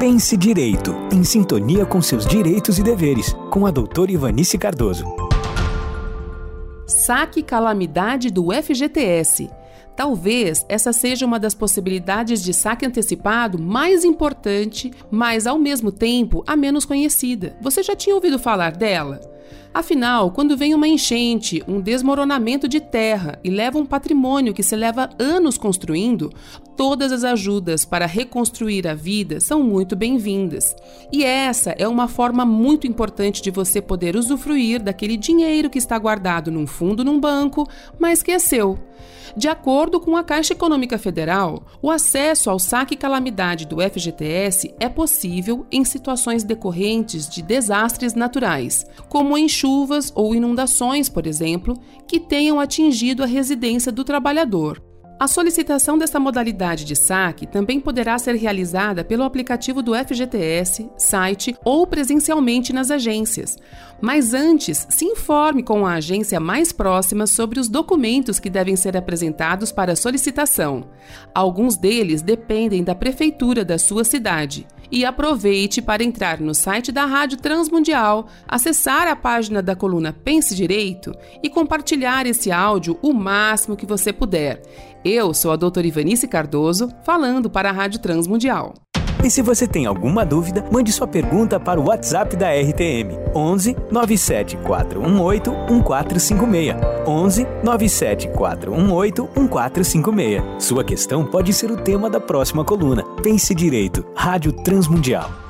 Pense Direito, em sintonia com seus direitos e deveres, com a doutora Ivanice Cardoso. Saque calamidade do FGTS. Talvez essa seja uma das possibilidades de saque antecipado mais importante, mas ao mesmo tempo a menos conhecida. Você já tinha ouvido falar dela? Afinal, quando vem uma enchente, um desmoronamento de terra e leva um patrimônio que se leva anos construindo, todas as ajudas para reconstruir a vida são muito bem-vindas. E essa é uma forma muito importante de você poder usufruir daquele dinheiro que está guardado num fundo num banco, mas que é seu. De acordo com a Caixa Econômica Federal, o acesso ao saque calamidade do FGTS é possível em situações decorrentes de desastres naturais, como em chuvas ou inundações, por exemplo, que tenham atingido a residência do trabalhador. A solicitação dessa modalidade de saque também poderá ser realizada pelo aplicativo do FGTS, site ou presencialmente nas agências. Mas antes, se informe com a agência mais próxima sobre os documentos que devem ser apresentados para a solicitação. Alguns deles dependem da prefeitura da sua cidade. E aproveite para entrar no site da Rádio Transmundial, acessar a página da coluna Pense Direito e compartilhar esse áudio o máximo que você puder. Eu sou a doutora Ivanice Cardoso, falando para a Rádio Transmundial. E se você tem alguma dúvida, mande sua pergunta para o WhatsApp da RTM, 11 97 418 1456. 11 97 418 1456. Sua questão pode ser o tema da próxima coluna. Pense Direito, Rádio Transmundial.